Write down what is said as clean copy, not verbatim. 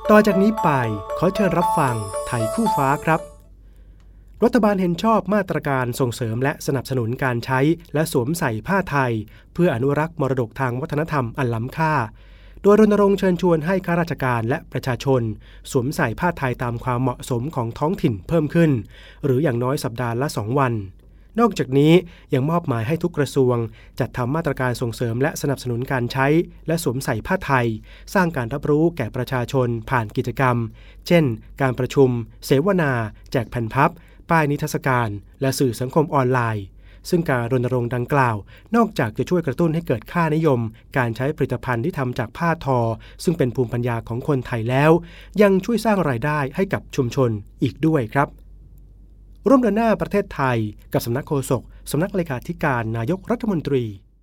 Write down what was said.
ต่อจากนี้ไปขอเชิญรับฟังไทยคู่ฟ้าครับรัฐบาลเห็นชอบมาตรการส่งเสริมและสนับสนุนการใช้และสวมใส่ผ้าไทยเพื่ออนุรักษ์มรดกทางวัฒนธรรมอันล้ำค่าโดยรณรงค์เชิญชวนให้ข้าราชการและประชาชนสวมใส่ผ้าไทยตามความเหมาะสมของท้องถิ่นเพิ่มขึ้นหรืออย่างน้อยสัปดาห์ละ2 วันนอกจากนี้ยังมอบหมายให้ทุกกระทรวงจัดทำมาตรการส่งเสริมและสนับสนุนการใช้และสวมใส่ผ้าไทยสร้างการรับรู้แก่ประชาชนผ่านกิจกรรมเช่นการประชุมเสวนาแจกแผ่นพับป้ายนิทรรศการและสื่อสังคมออนไลน์ซึ่งการรณรงค์ดังกล่าวนอกจากจะช่วยกระตุ้นให้เกิดค่านิยมการใช้ผลิตภัณฑ์ที่ทำจากผ้าทอซึ่งเป็นภูมิปัญญาของคนไทยแล้วยังช่วยสร้างรายได้ให้กับชุมชนอีกด้วยครับร่วมเดินหน้าประเทศไทยกับสำนักโฆษกสำนักเลขาธิการนายกรัฐมนตรี